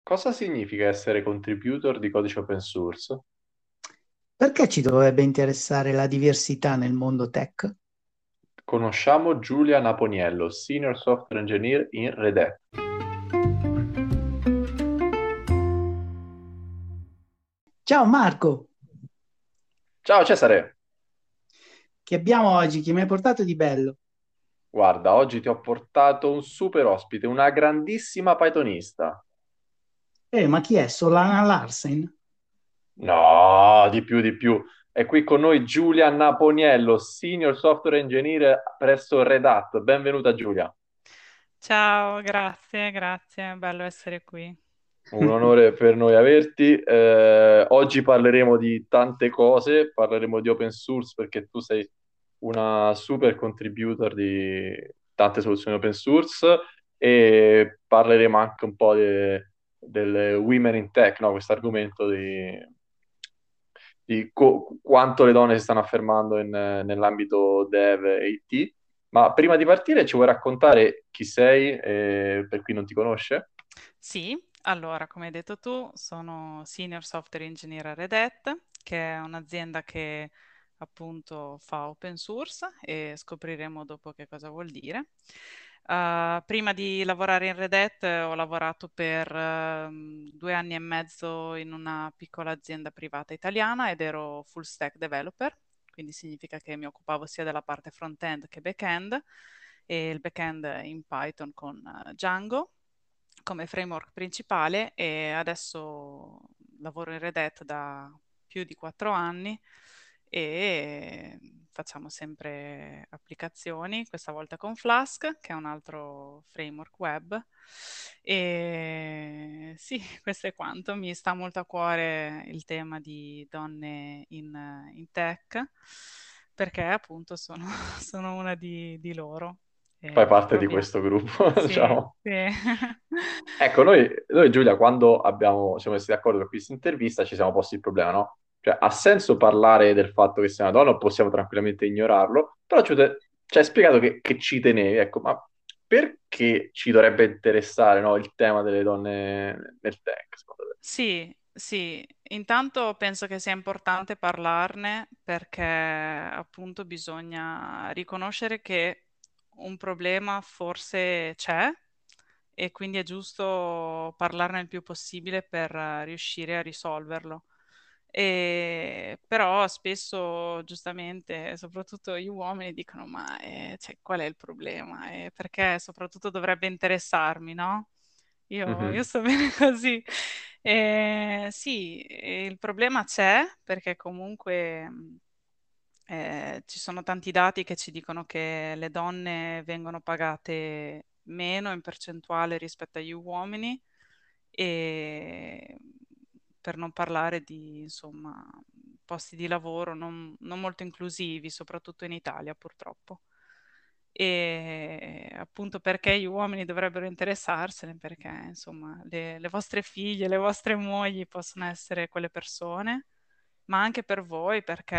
Cosa significa essere contributor di codice open source? Perché ci dovrebbe interessare la diversità nel mondo tech? Conosciamo Giulia Naponiello, Senior Software Engineer in Red Hat. Ciao Marco, Ciao Cesare, che abbiamo oggi? Che mi hai portato di bello? guarda, oggi ti ho portato un super ospite, una grandissima Pythonista. Ma chi è? Solana Larsen? No, di più, di più. È qui con noi Giulia Naponiello, Senior Software Engineer presso Red Hat. Benvenuta Giulia. Ciao, grazie, grazie, è bello essere qui. Un onore per noi averti. Oggi parleremo di tante cose, parleremo di open source perché tu sei una super contributor di tante soluzioni open source e parleremo anche un po' del women in tech, no? Questo argomento di quanto le donne si stanno affermando nell'ambito dev e IT. Ma prima di partire ci vuoi raccontare chi sei, per chi non ti conosce? Sì, allora, come hai detto tu, sono Senior Software Engineer a Red Hat, che è un'azienda che appunto fa open source e scopriremo dopo che cosa vuol dire. Prima di lavorare in Red Hat ho lavorato per 2 anni e mezzo in una piccola azienda privata italiana ed ero full stack developer, quindi significa che mi occupavo sia della parte front-end che back-end e il back-end in Python con Django come framework principale e adesso lavoro in Red Hat da più di 4 anni e facciamo sempre applicazioni, questa volta con Flask, che è un altro framework web. E sì, questo è quanto. Mi sta molto a cuore il tema di donne in tech, perché appunto sono, sono una di loro. Fai E parte di proviamo. questo gruppo, Sì, diciamo. sì. Ecco, noi Giulia, quando siamo messi d'accordo per questa intervista, ci siamo posti il problema, no? Cioè, ha senso parlare del fatto che sei una donna o possiamo tranquillamente ignorarlo? Però ci hai spiegato che ci tenevi, ecco, ma perché ci dovrebbe interessare, no, il tema delle donne nel tech, secondo te? Sì, sì, intanto penso che sia importante parlarne perché appunto bisogna riconoscere che un problema forse c'è e quindi è giusto parlarne il più possibile per riuscire a risolverlo. Però spesso, giustamente, soprattutto gli uomini dicono: Ma cioè, qual è il problema? E perché soprattutto dovrebbe interessarmi, no? Io Mhm. sto bene così. Sì, il problema c'è perché comunque ci sono tanti dati che ci dicono che le donne vengono pagate meno in percentuale rispetto agli uomini e per non parlare di, insomma, posti di lavoro non molto inclusivi, soprattutto in Italia, purtroppo. E appunto perché gli uomini dovrebbero interessarsene, perché insomma le vostre figlie, le vostre mogli possono essere quelle persone, ma anche per voi, perché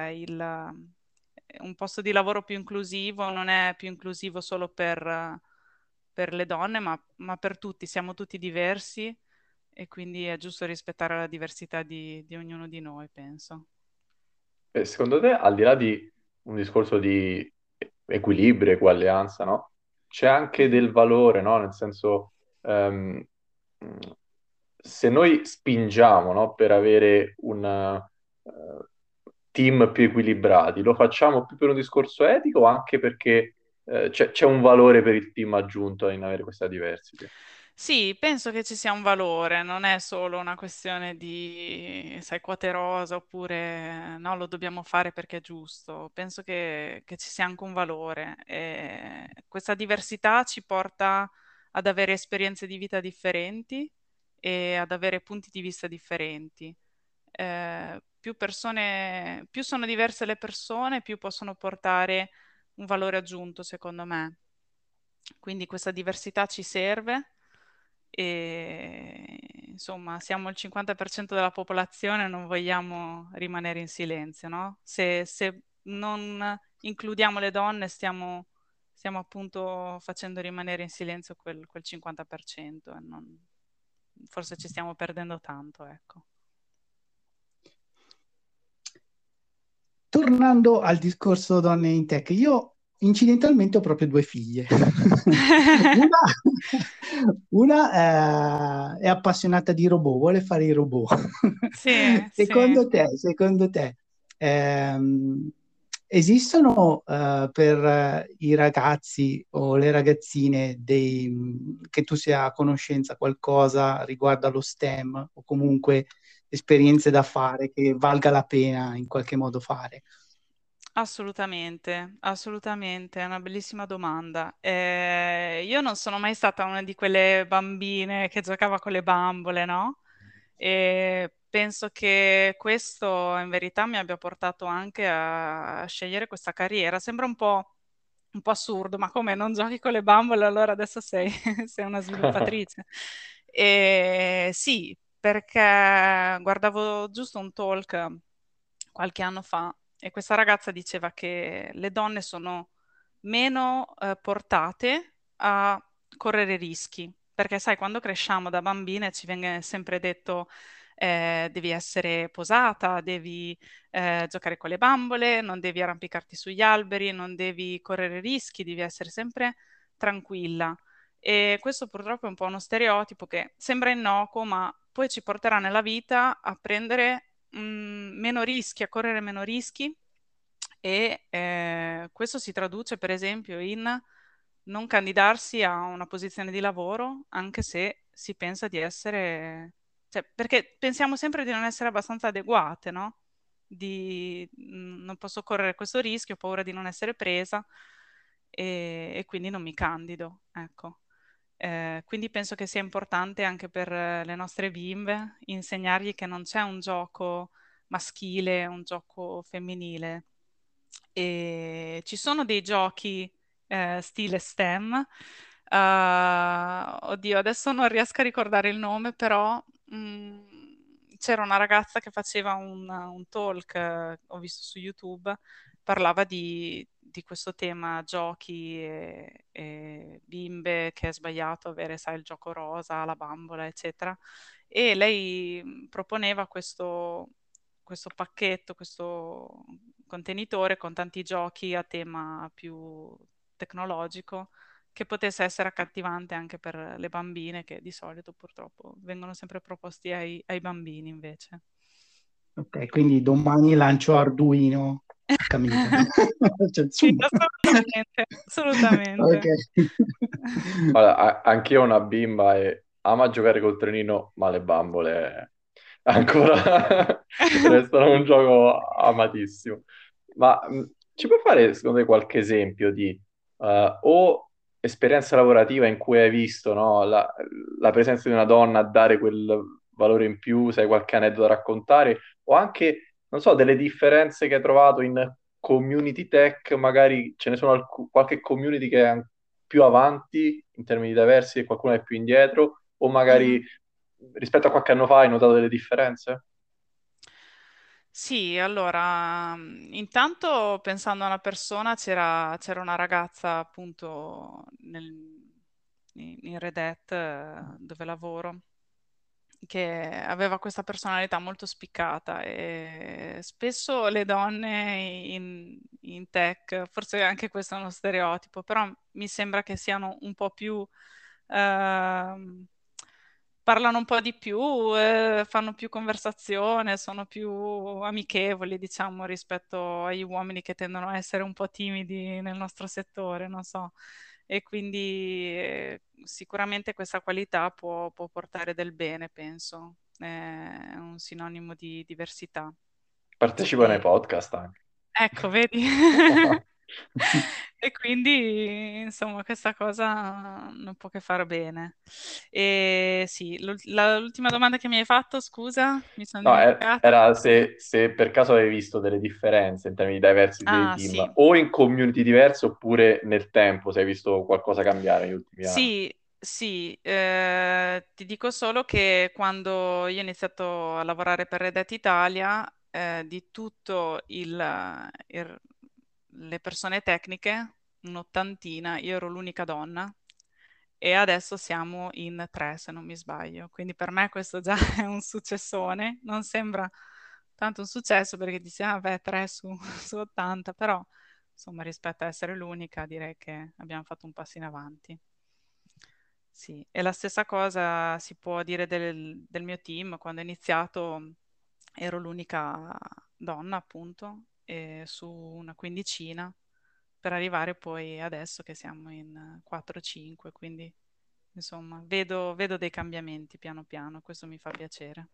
un posto di lavoro più inclusivo non è più inclusivo solo per le donne, ma per tutti, siamo tutti diversi e quindi è giusto rispettare la diversità di ognuno di noi, penso. E secondo te, al di là di un discorso di equilibrio, eguaglianza, no? C'è anche Mhm. del valore, no? Nel senso, mh, se noi spingiamo, no, per avere un team più equilibrati, lo facciamo più per un discorso etico o anche perché c'è un valore per il team aggiunto in avere questa diversity? Sì, penso che ci sia un valore, non è solo una questione di, sai, quote rosa oppure no, lo dobbiamo fare perché è giusto. Penso che ci sia anche un valore. E questa diversità ci porta ad avere esperienze di vita differenti e ad avere punti di vista differenti. Più persone, più sono diverse le persone, più possono portare un valore aggiunto, secondo me. Quindi questa diversità ci serve e insomma siamo il 50% della popolazione, non vogliamo rimanere in silenzio, no? Se non includiamo le donne, stiamo appunto facendo rimanere in silenzio quel 50% e forse ci stiamo perdendo tanto, ecco. Tornando al discorso donne in tech, io incidentalmente ho proprio due figlie. Una, una, è appassionata di robot, vuole fare i robot. Sì, sì. Secondo te, esistono per i ragazzi o le ragazzine che tu sia a conoscenza qualcosa riguardo allo STEM o comunque esperienze da fare che valga la pena in qualche modo fare? Assolutamente, assolutamente, è una bellissima domanda. Io non sono mai stata una di quelle bambine che giocava con le bambole, no? E penso che questo in verità mi abbia portato anche a scegliere questa carriera. Sembra un po' assurdo, ma come non giochi con le bambole, allora adesso sei, sei una sviluppatrice. E sì, perché guardavo giusto un talk qualche anno fa e questa ragazza diceva che le donne sono meno portate a correre rischi, perché sai, quando cresciamo da bambine ci viene sempre detto devi essere posata, devi giocare con le bambole, non devi arrampicarti sugli alberi, non devi correre rischi, devi essere sempre tranquilla. E questo purtroppo è un po' uno stereotipo che sembra innocuo, ma poi ci porterà nella vita a prendere meno rischi, a correre meno rischi e questo si traduce per esempio in non candidarsi a una posizione di lavoro anche se si pensa di essere, cioè, perché pensiamo sempre di non essere abbastanza adeguate, no? Non posso correre questo rischio, ho paura di non essere presa e quindi non mi candido, ecco. Quindi penso che sia importante anche per le nostre bimbe insegnargli che non c'è un gioco maschile, un gioco femminile. E ci sono dei giochi stile STEM. Oddio, adesso non riesco a ricordare il nome, però c'era una ragazza che faceva un talk, ho visto su YouTube, parlava di questo tema giochi e bimbe, che è sbagliato avere, sai, il gioco rosa, la bambola, eccetera. E lei proponeva questo pacchetto, questo contenitore con tanti giochi a tema più tecnologico che potesse essere accattivante anche per le bambine, che di solito purtroppo vengono sempre proposti ai bambini invece. Ok, quindi domani lancio Arduino a Camilla. Cioè, Sì, zoom. assolutamente, Ok. assolutamente. Guarda, anch'io ho una bimba e ama giocare col trenino, ma le bambole ancora restano un gioco amatissimo. Ma ci puoi fare, secondo te, qualche esempio di o esperienza lavorativa in cui hai visto, no, la presenza di una donna a dare quel valore in più, se hai qualche aneddoto da raccontare, o anche, non so, delle differenze che hai trovato in community tech, magari ce ne sono qualche community che è più avanti in termini diversi e qualcuno è più indietro, o magari Mhm. rispetto a qualche anno fa hai notato delle differenze? Sì, allora, intanto pensando a una persona, c'era una ragazza appunto in Red Hat dove lavoro che aveva questa personalità molto spiccata e spesso le donne in tech, forse anche questo è uno stereotipo, però mi sembra che siano un po' più, ehm, parlano un po' di più, fanno più conversazione, sono più amichevoli, diciamo, rispetto agli uomini che tendono a essere un po' timidi nel nostro settore, non so. E quindi sicuramente questa qualità può portare del bene, penso. È un sinonimo di diversità. Partecipa nei E, podcast anche. ecco, vedi? E quindi, insomma, questa cosa non può che far bene. E sì, l'ultima domanda che mi hai fatto, scusa, mi sono No, dimenticata. era se per caso avevi visto delle differenze in termini di diversity dei Ah, team, sì. o in community diverse, oppure nel tempo, se hai visto qualcosa cambiare negli ultimi anni. Sì, sì, ti dico solo che quando io ho iniziato a lavorare per Red Hat Italia, di tutto le persone tecniche, un'ottantina, io ero l'unica donna e adesso siamo in 3 se non mi sbaglio, quindi per me questo già è un successone, non sembra tanto un successo perché dici, ah beh, 3 su 80, però insomma rispetto a essere l'unica direi che abbiamo fatto un passo in avanti. Sì, e la stessa cosa si può dire del mio team. Quando ho iniziato ero l'unica donna, appunto, su una quindicina, per arrivare poi adesso che siamo in 4-5, quindi insomma vedo dei cambiamenti piano piano, questo mi fa piacere.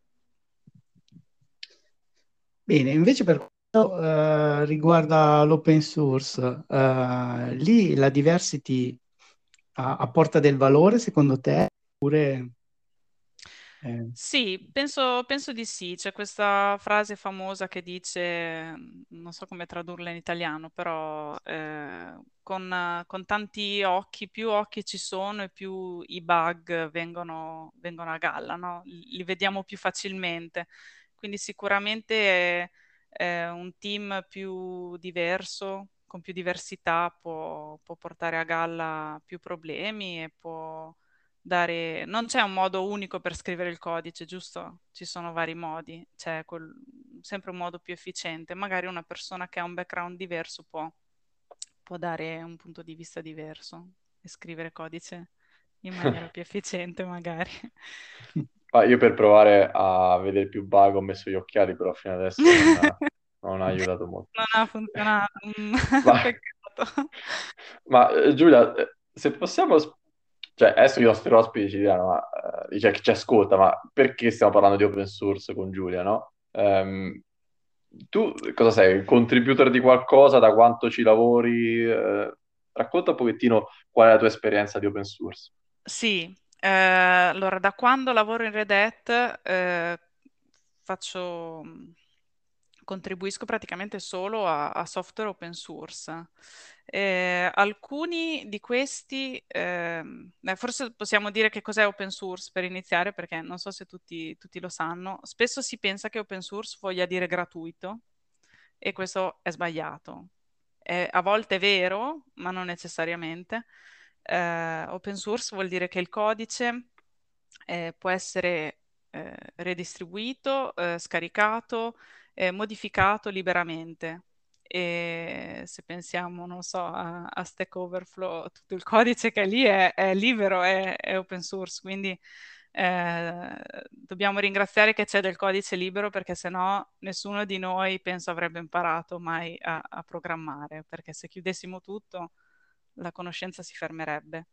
Bene, invece per quanto riguarda l'open source, lì la diversity apporta del valore secondo te? Oppure, eh, Sì, penso di sì. C'è questa frase famosa che dice, non so come tradurla in italiano, però con tanti occhi, più occhi ci sono e più i bug vengono a galla, no? Li vediamo più facilmente. Quindi sicuramente un team più diverso, con più diversità, può portare a galla più problemi e può dare... Non c'è un modo unico per scrivere il codice, giusto? Ci sono vari modi, c'è sempre un modo più efficiente. Magari una persona che ha un background diverso può dare un punto di vista diverso e scrivere codice in maniera più efficiente, magari. Ma io per provare a vedere più bug ho messo gli occhiali, però fino adesso non ha aiutato molto. Non ha funzionato, Ma, peccato. ma, Giulia, se possiamo... Cioè, adesso i nostri ospiti ci diranno, ma, cioè, chi ci ascolta, ma perché stiamo parlando di open source con Giulia, no? Tu cosa sei? Un contributor di qualcosa? Da quanto ci lavori? Racconta un pochettino qual è la tua esperienza di open source. Sì, allora da quando lavoro in Red Hat faccio, contribuisco praticamente solo a software open source. Alcuni di questi, forse possiamo dire che cos'è open source per iniziare, perché non so se tutti lo sanno. Spesso si pensa che open source voglia dire gratuito e questo è sbagliato. A volte è vero, ma non necessariamente. Open source vuol dire che il codice può essere redistribuito, scaricato, modificato liberamente. E se pensiamo, non so, a Stack Overflow, tutto il codice che è lì è libero, è open source, quindi dobbiamo ringraziare che c'è del codice libero perché sennò nessuno di noi penso avrebbe imparato mai a programmare, perché se chiudessimo tutto la conoscenza si fermerebbe.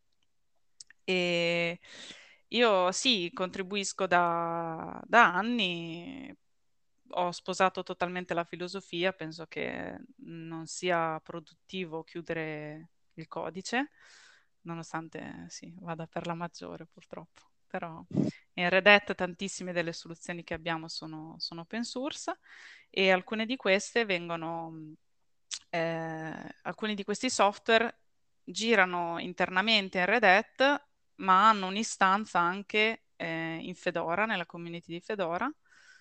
E io sì, contribuisco da anni, ho sposato totalmente la filosofia, penso che non sia produttivo chiudere il codice, nonostante sì, vada per la maggiore purtroppo. Però in Red Hat tantissime delle soluzioni che abbiamo sono open source e alcune di queste alcuni di questi software girano internamente in Red Hat, ma hanno un'istanza anche in Fedora, nella community di Fedora,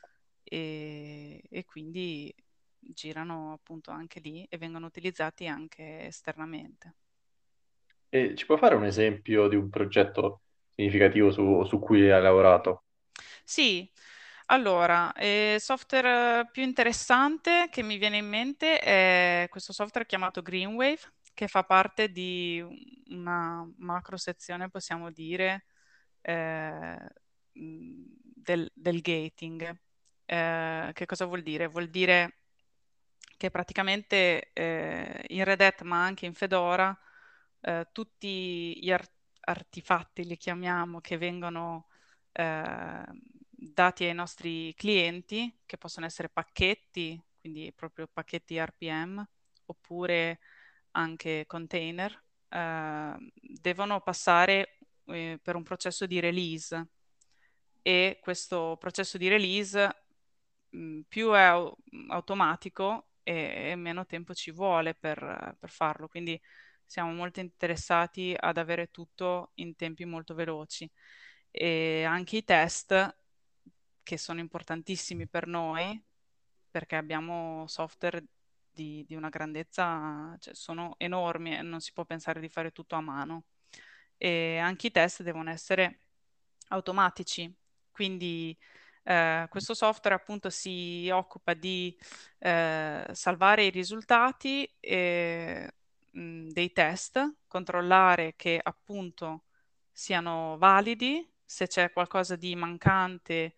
e quindi girano appunto anche lì e vengono utilizzati anche esternamente. E ci puoi fare un esempio di un progetto significativo su cui hai lavorato? Sì, allora, software più interessante che mi viene in mente è questo software chiamato Greenwave, che fa parte di una macro sezione, possiamo dire, eh, del gating. Che cosa vuol dire? Vuol dire che praticamente in Red Hat, ma anche in Fedora, tutti gli artefatti, li chiamiamo, che vengono dati ai nostri clienti, che possono essere pacchetti, quindi proprio pacchetti RPM, oppure anche container, devono passare per un processo di release e questo processo di release più è automatico e meno tempo ci vuole per farlo. Quindi siamo molto interessati ad avere tutto in tempi molto veloci. E anche i test, che sono importantissimi per noi, perché abbiamo software di una grandezza, cioè sono enormi e non si può pensare di fare tutto a mano. e anche i test devono essere automatici. Quindi questo software appunto si occupa di salvare i risultati dei test, controllare che appunto siano validi, se c'è qualcosa di mancante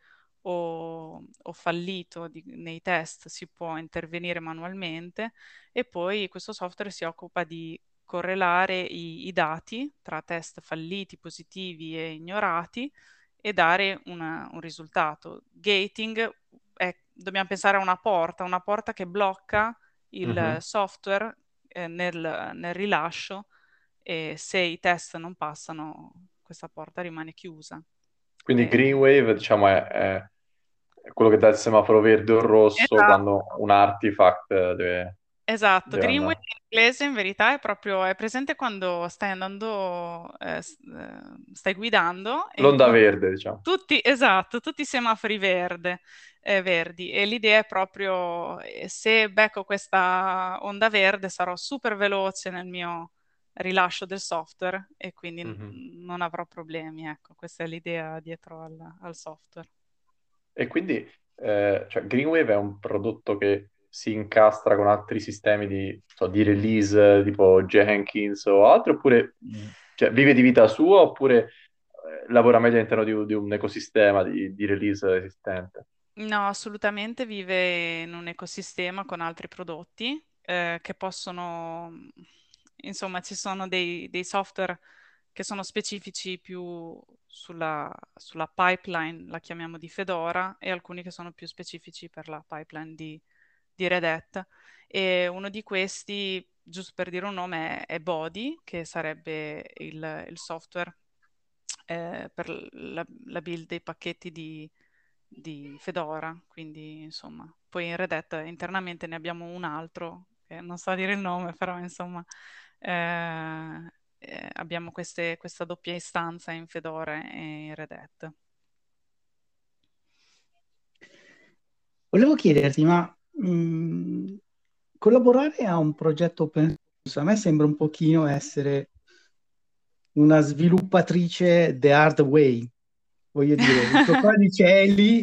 o fallito nei test si può intervenire manualmente e poi questo software si occupa di correlare i dati tra test falliti, positivi e ignorati e dare un risultato. Gating dobbiamo pensare a una porta che blocca il Mhm. software nel rilascio e se i test non passano, questa porta rimane chiusa. Quindi Green Eh, Wave, diciamo, è quello che dà il semaforo verde o rosso esatto. quando un artifact Esatto, deve Greenway andare. in inglese in verità è proprio, è presente quando stai andando, stai guidando e L'onda verde, diciamo. tutti, esatto, tutti i semafori verdi e l'idea è proprio se becco questa onda verde sarò super veloce nel mio rilascio del software e quindi Mhm. non avrò problemi, ecco, questa è l'idea dietro al software. E quindi, cioè, Greenwave è un prodotto che si incastra con altri sistemi di release, tipo Jenkins o altro, oppure cioè, vive di vita sua, oppure lavora meglio all'interno di un ecosistema di release esistente? No, assolutamente vive in un ecosistema con altri prodotti che possono, insomma, ci sono dei software che sono specifici più sulla pipeline, la chiamiamo di Fedora, e alcuni che sono più specifici per la pipeline di Red Hat. E uno di questi, giusto per dire un nome, è Body, che sarebbe il software per la build dei pacchetti di Fedora, quindi insomma, poi in Red Hat internamente ne abbiamo un altro, che non so dire il nome, però insomma, abbiamo questa doppia istanza in Fedora e in Red Hat. Volevo chiederti, ma collaborare a un progetto open source a me sembra un pochino essere una sviluppatrice the hard way. Voglio dire, il tuo codice è lì,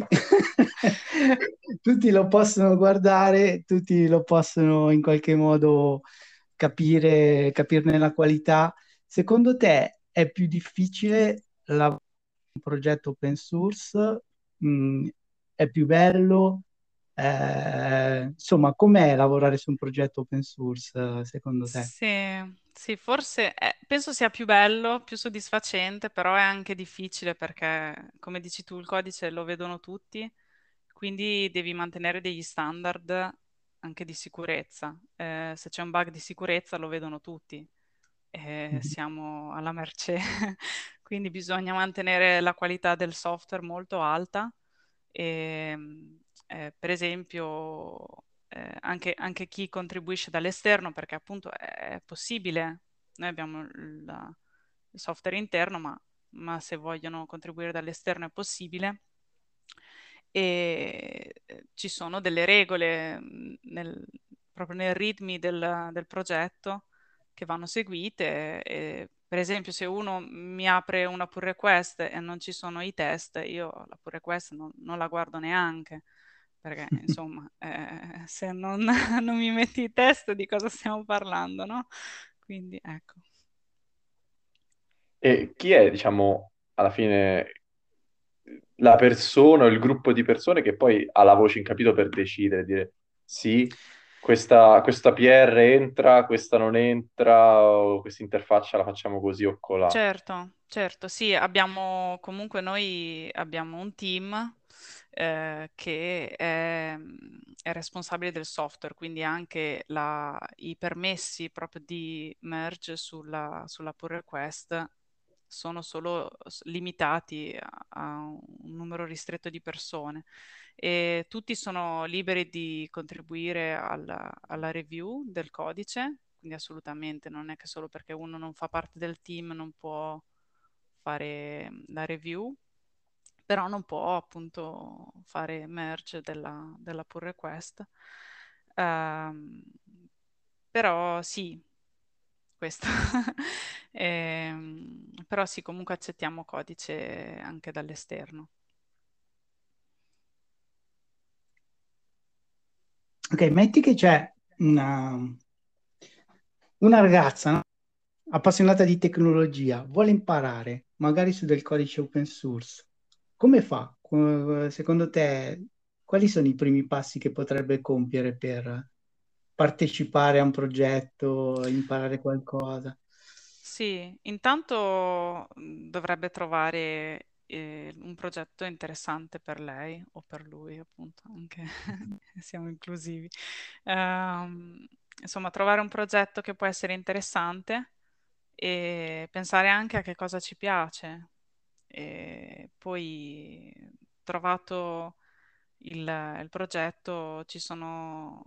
tutti lo possono guardare, tutti lo possono in qualche modo capirne la qualità. Secondo te è più difficile lavorare un progetto open source? È più bello? Insomma, com'è lavorare su un progetto open source, secondo te? Sì, sì, forse penso sia più bello, più soddisfacente, però è anche difficile perché, come dici tu, il codice lo vedono tutti, quindi devi mantenere degli standard anche di sicurezza. Se c'è un bug di sicurezza lo vedono tutti e Mhm. siamo alla mercé. Quindi bisogna mantenere la qualità del software molto alta. E, per esempio, anche chi contribuisce dall'esterno, perché appunto è possibile, noi abbiamo il software interno, ma se vogliono contribuire dall'esterno è possibile. E ci sono delle regole proprio nel readme del progetto che vanno seguite. Per esempio, se uno mi apre una pull request e non ci sono i test, io la pull request non la guardo neanche, perché insomma, se non, non mi metti i test di cosa stiamo parlando, no? Quindi ecco. E chi è, diciamo, alla fine la persona o il gruppo di persone che poi ha la voce in capito per decidere, dire sì, questa PR entra, questa non entra, o questa interfaccia la facciamo così o colà. Certo, certo, sì, abbiamo comunque noi abbiamo un team che è responsabile del software, quindi anche i permessi proprio di merge sulla pull request sono solo limitati a un numero ristretto di persone e tutti sono liberi di contribuire alla review del codice, quindi assolutamente non è che solo perché uno non fa parte del team non può fare la review, però non può appunto fare merge della pull request. Ehm, però sì, questo. Però sì, comunque accettiamo codice anche dall'esterno. Ok, metti che c'è una ragazza, no? Appassionata di tecnologia, vuole imparare, magari su del codice open source. Come fa? Secondo te, quali sono i primi passi che potrebbe compiere per partecipare a un progetto, imparare qualcosa? Sì, intanto dovrebbe trovare un progetto interessante per lei o per lui, appunto, anche siamo inclusivi. Insomma, trovare un progetto che può essere interessante e pensare anche a che cosa ci piace. E poi, trovato il progetto, ci sono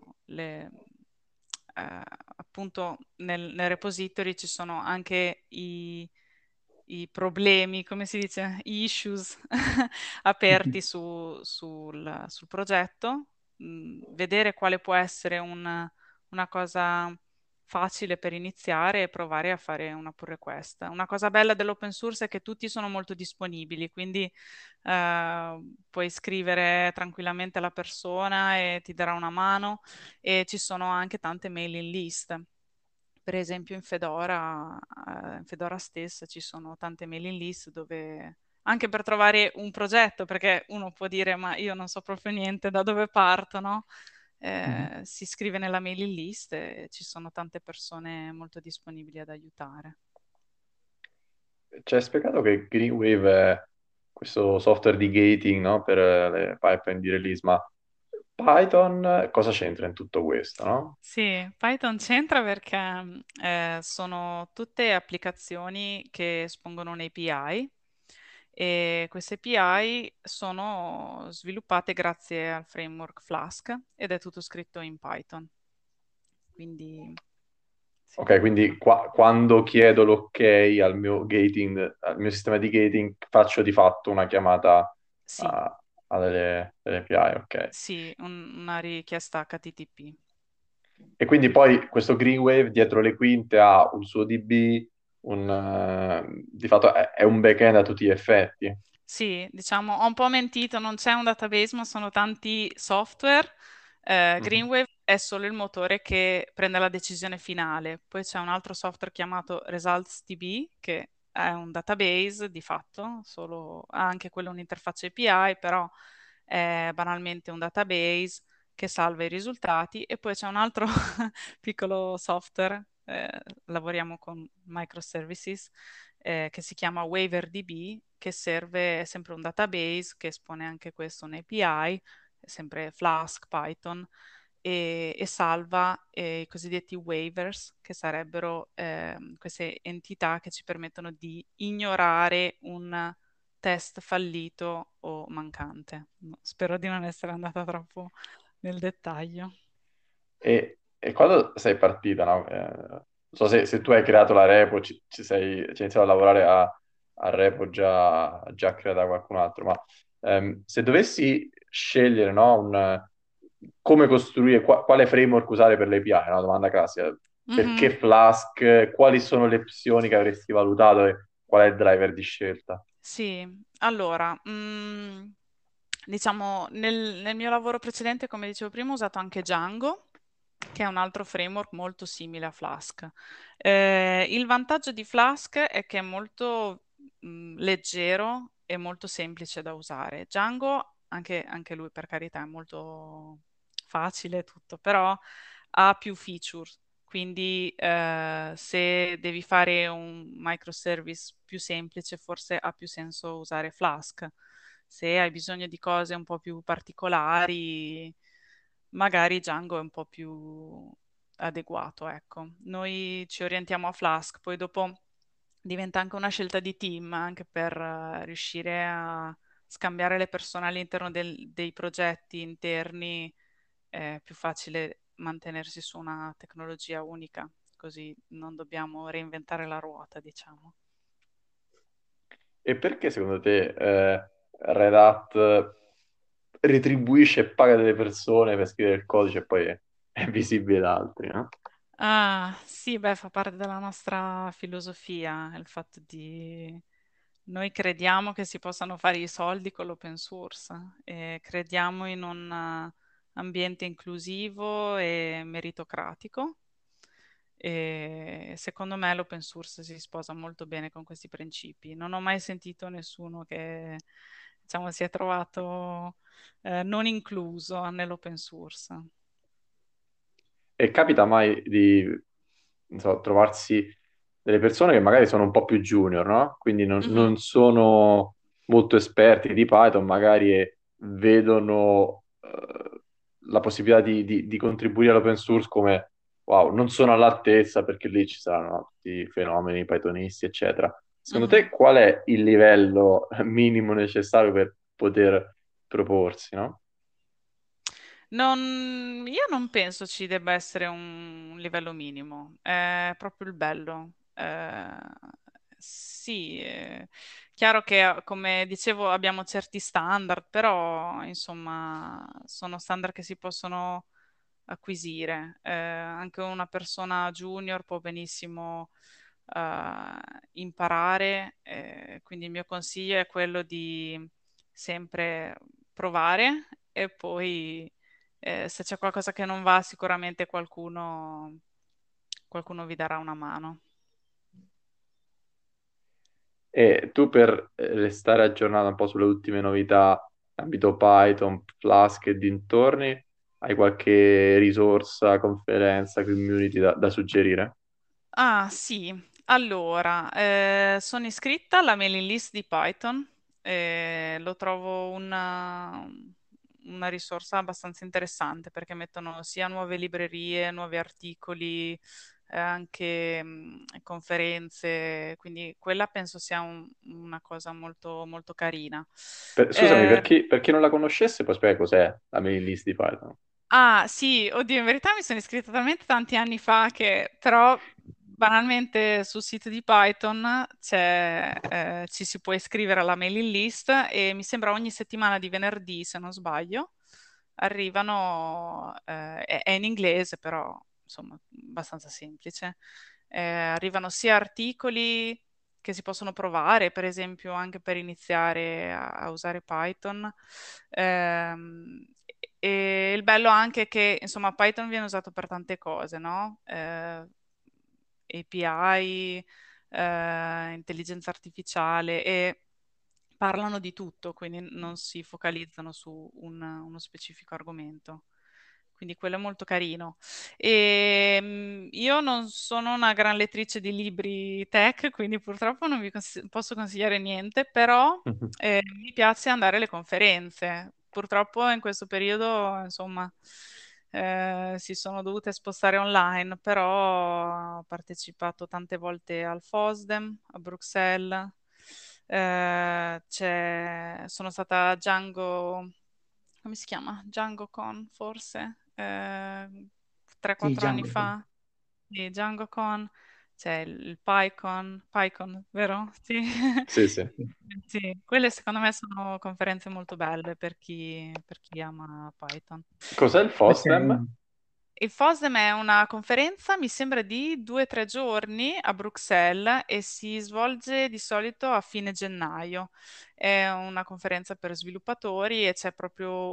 appunto nel repository ci sono anche i problemi, come si dice, i issues aperti sul progetto, vedere quale può essere una cosa facile per iniziare e provare a fare una pull request. Una cosa bella dell'open source è che tutti sono molto disponibili, quindi puoi scrivere tranquillamente alla persona e ti darà una mano, e ci sono anche tante mailing list. Per esempio in Fedora stessa ci sono tante mailing list dove anche per trovare un progetto, perché uno può dire ma io non so proprio niente da dove parto, no? Mhm. Si scrive nella mailing list e ci sono tante persone molto disponibili ad aiutare. C'è spiegato che Greenwave è questo software di gating, no? Per le pipeline di release, ma Python cosa c'entra in tutto questo, no? Sì, Python c'entra perché sono tutte applicazioni che espongono un API, e queste API sono sviluppate grazie al framework Flask ed è tutto scritto in Python. Quindi sì, Ok, quindi quando chiedo l'ok al mio gating, al mio sistema di gating, faccio di fatto una chiamata sì, a delle API, ok. sì, una richiesta HTTP. E quindi poi questo Greenwave dietro le quinte ha un suo DB, di fatto è un backend a tutti gli effetti. Sì, diciamo, ho un po' mentito, non c'è un database, ma sono tanti software. Mhm. Greenwave è solo il motore che prende la decisione finale. Poi c'è un altro software chiamato ResultsDB, che è un database di fatto, ha anche quello un'interfaccia API, però è banalmente un database che salva i risultati. E poi c'è un altro piccolo software, lavoriamo con microservices, che si chiama WaverDB, che serve, è sempre un database che espone anche questo un API, sempre Flask, Python, e salva i cosiddetti waivers, che sarebbero queste entità che ci permettono di ignorare un test fallito o mancante. Spero di non essere andata troppo nel dettaglio. E quando sei partita, no? Non so se tu hai creato la repo, ci hai iniziato a lavorare a repo già creata da qualcun altro, ma se dovessi scegliere, no, come costruire, quale framework usare per le API, no? Domanda classica. Perché Mhm. Flask? Quali sono le opzioni che avresti valutato e qual è il driver di scelta? Sì, allora, diciamo, nel mio lavoro precedente, come dicevo prima, ho usato anche Django, che è un altro framework molto simile a Flask. Il vantaggio di Flask è che è molto leggero e molto semplice da usare. Django, anche lui per carità, è molto facile e tutto, però ha più feature. Quindi se devi fare un microservice più semplice, forse ha più senso usare Flask. Se hai bisogno di cose un po' più particolari, magari Django è un po' più adeguato, ecco. Noi ci orientiamo a Flask, poi dopo diventa anche una scelta di team, anche per riuscire a scambiare le persone all'interno dei progetti interni. È più facile mantenersi su una tecnologia unica, così non dobbiamo reinventare la ruota, diciamo. E perché secondo te Red Hat retribuisce e paga delle persone per scrivere il codice e poi è visibile da altri, no? Ah, sì, beh, fa parte della nostra filosofia, il fatto di... Noi crediamo che si possano fare i soldi con l'open source e crediamo in un ambiente inclusivo e meritocratico e secondo me l'open source si sposa molto bene con questi principi. Non ho mai sentito nessuno che, diciamo, si è trovato non incluso nell'open source. E capita mai di, non so, trovarsi delle persone che magari sono un po' più junior, no? Quindi Mhm, non sono molto esperti di Python, magari vedono la possibilità di contribuire all'open source come, wow, non sono all'altezza perché lì ci saranno tutti i fenomeni pythonisti, eccetera. Secondo te mhm. qual è il livello minimo necessario per poter proporsi, no? Io non penso ci debba essere un livello minimo, è proprio il bello. Sì, chiaro che come dicevo abbiamo certi standard, però insomma sono standard che si possono acquisire. Anche una persona junior può benissimo imparare, quindi il mio consiglio è quello di sempre provare e poi se c'è qualcosa che non va, sicuramente qualcuno vi darà una mano. E tu per restare aggiornato un po' sulle ultime novità, ambito Python, Flask e dintorni, hai qualche risorsa, conferenza, community da suggerire? Ah, sì. Allora, sono iscritta alla mailing list di Python, lo trovo una risorsa abbastanza interessante perché mettono sia nuove librerie, nuovi articoli, anche conferenze, quindi quella penso sia una cosa molto, molto carina. Scusami, Eh, per chi non la conoscesse, poi spiega cos'è la mailing list di Python. Ah, sì, oddio, in verità mi sono iscritta talmente tanti anni fa che però banalmente sul sito di Python ci si può iscrivere alla mailing list e mi sembra ogni settimana di venerdì, se non sbaglio, arrivano, è in inglese però insomma abbastanza semplice, arrivano sia articoli che si possono provare, per esempio anche per iniziare a usare Python. E il bello anche è che, insomma, Python viene usato per tante cose, no? API, intelligenza artificiale e parlano di tutto, quindi non si focalizzano su uno specifico argomento. Quindi quello è molto carino. E, io non sono una gran lettrice di libri tech, quindi purtroppo non vi posso consigliare niente, però mi piace andare alle conferenze. Purtroppo in questo periodo, insomma, si sono dovute spostare online, però ho partecipato tante volte al FOSDEM a Bruxelles. Sono stata a Django, come si chiama? DjangoCon forse, Sì, 3-4 anni Django. fa. Sì, DjangoCon, c'è il PyCon, vero? Sì. Sì, sì. Sì, quelle secondo me sono conferenze molto belle per chi ama Python. Cos'è il FOSDEM? Il FOSDEM è una conferenza, mi sembra di 2 o 3 giorni a Bruxelles e si svolge di solito a fine gennaio. È una conferenza per sviluppatori e c'è proprio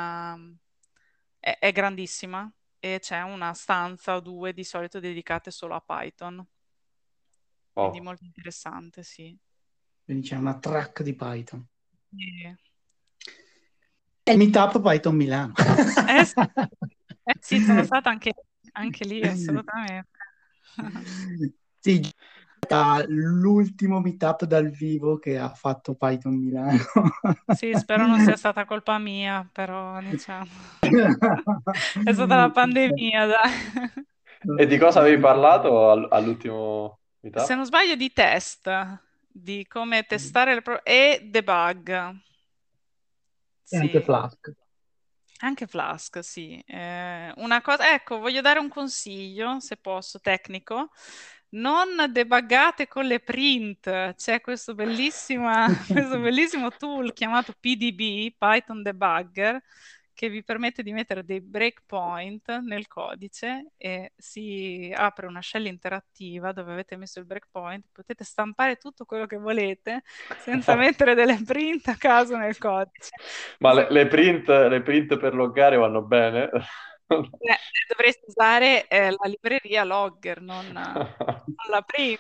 è grandissima e c'è una stanza o due di solito dedicate solo a Python. Quindi Oh. molto interessante, sì. Quindi c'è una track di Python. Sì. È il Meetup Python Milano. Eh, sì, sì, sono stata anche lì, assolutamente. Sì, l'ultimo meetup dal vivo che ha fatto Python Milano. Sì, spero non sia stata colpa mia, però diciamo è stata la pandemia, dai. E di cosa avevi parlato all'ultimo Se meetup? non sbaglio di test, di come testare e debug. E anche Sì. Flask. Anche Flask, sì. Una cosa, ecco, voglio dare un consiglio, se posso, tecnico. Non debuggate con le print. C'è questo bellissimo tool chiamato PDB, Python Debugger, che vi permette di mettere dei breakpoint nel codice e si apre una shell interattiva dove avete messo il breakpoint, potete stampare tutto quello che volete senza mettere delle print a caso nel codice. Ma Così le print per loggare vanno bene? dovreste usare la libreria Logger, non la print.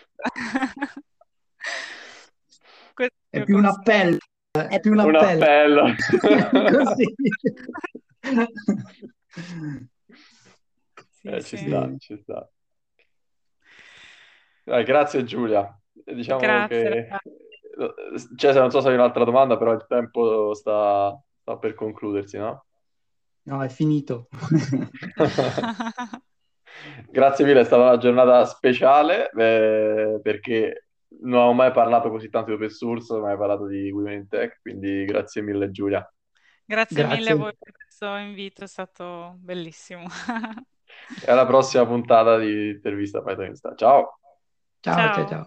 Questo è È il mio più un consiglio. appello, è più un Un appello. appello. Così. Sì, Ci sì. sta, ci sta. Grazie Giulia. Diciamo Grazie, che, ragazzi. cioè, non so se hai un'altra domanda, però il tempo sta per concludersi, no? No, è finito. Grazie mille, è stata una giornata speciale perché non avevo mai parlato così tanto di open source, mai parlato di Women in Tech, quindi grazie mille Giulia. Grazie mille a Grazie. voi per questo invito, è stato bellissimo. E alla prossima puntata di intervista Pythonista. Ciao! Ciao, ciao, Ciao. ciao.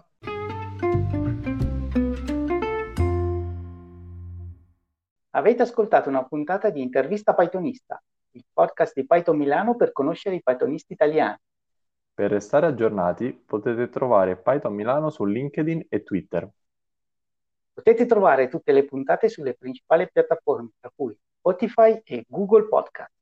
Avete ascoltato una puntata di Intervista Pythonista, il podcast di Python Milano per conoscere i pythonisti italiani. Per restare aggiornati potete trovare Python Milano su LinkedIn e Twitter. Potete trovare tutte le puntate sulle principali piattaforme, tra cui Spotify e Google Podcast.